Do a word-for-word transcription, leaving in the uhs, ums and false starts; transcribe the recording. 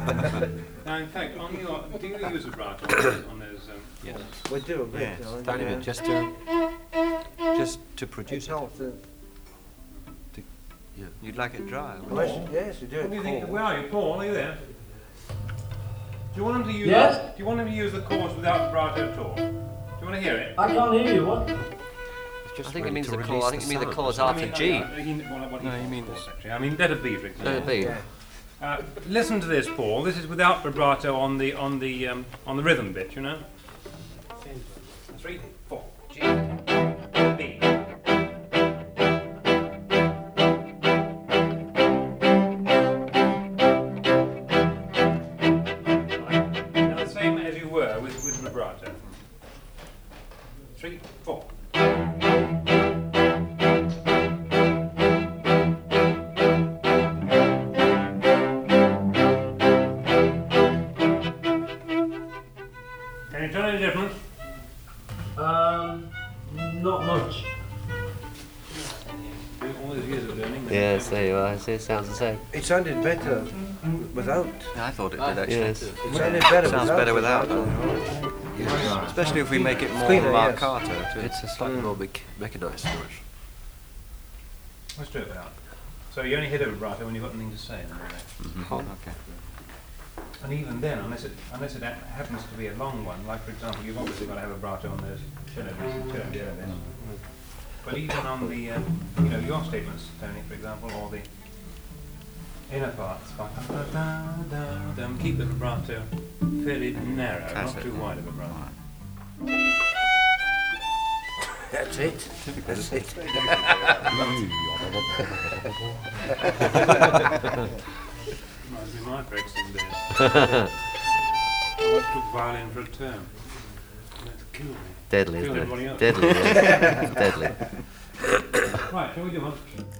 Now, in fact, on your, do you use a vibrato on those? On those um, Yes. We do a bit. Yes, darling, tiny yeah. bit, just to just to produce It it. helps the- Yeah. You'd like it dry. wouldn't Well, you? yes, yes, you do What do you it think? cold. Where are you, Paul? Are you there? Do you want him to use? Yes? Do you want him to use the chorus without vibrato at all? Do you want to hear it? I can't hear you, what? It's just I think it really means to the release chord. I think it means the sound. chords I after mean, G. uh, uh, he, well, what he No, you wants, mean of course, this. actually. I mean, letter B, for example. Let it be. Yeah. Uh, listen to this, Paul. This is without vibrato on the on the um, on the rhythm bit, you know. Three, four, G, B. Now the same as you were with, with vibrato. Three, four. Can you tell any difference? Um, not much. All these years of learning. Yes, there you are. I see, it sounds the same. It sounded better without. Yeah, I thought it did actually. Yes. It sounded better Sounds without. better without. vibrato. Yes. Especially if we make it more Squealer, yes. marcato too. It's a slightly more bec- mechanised noise. Let's do it without. So you only hit a vibrato when you've got something to say. Mhm. Okay. And even then, unless it unless it ha- happens to be a long one, like for example, you've obviously got to have a vibrato on those cello bits and cello bits. But even on the, um, you know, your statements, Tony, for example, or the inner parts, um, keep the vibrato fairly narrow, That's not it. too wide a vibrato. That's it. That's it. Reminds me of my Brexit days. I took violin for a term. That killed me. Deadly, Killed isn't everybody it? else. Deadly. Yes. Deadly. Right, shall we do one?